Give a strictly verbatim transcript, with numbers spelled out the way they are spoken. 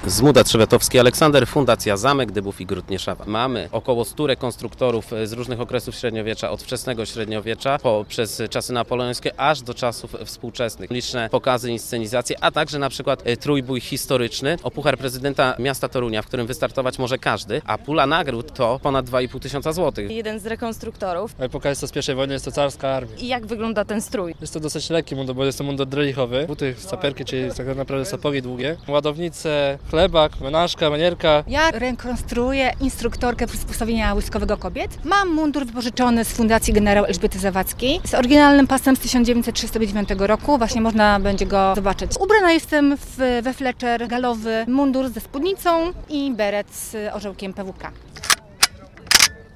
Zmuda Trzewiatowski Aleksander, Fundacja Zamek Dybów i Gród Nieszawa. Mamy około stu rekonstruktorów z różnych okresów średniowiecza, od wczesnego średniowiecza poprzez czasy napoleońskie aż do czasów współczesnych. Liczne pokazy, inscenizacje, a także na przykład trójbój historyczny o puchar prezydenta miasta Torunia, w którym wystartować może każdy, a pula nagród to ponad dwa i pół tysiąca złotych. Jeden z rekonstruktorów. Epoka jest to z pierwszej wojny, jest to carska armia. I jak wygląda ten strój? Jest to dosyć lekki mundur, bo jest to mundur drelichowy. Buty, saperki, czyli tak naprawdę sapogi długie. Ładownice, chlebak, menażka, manierka. Ja rekonstruuję instruktorkę przysposobienia wojskowego kobiet. Mam mundur wypożyczony z Fundacji Generał Elżbiety Zawadzkiej z oryginalnym pasem z tysiąc dziewięćset trzydziestego dziewiątego roku. Właśnie można będzie go zobaczyć. Ubrana jestem w, we fleczer galowy, mundur ze spódnicą i beret z orzełkiem P W K.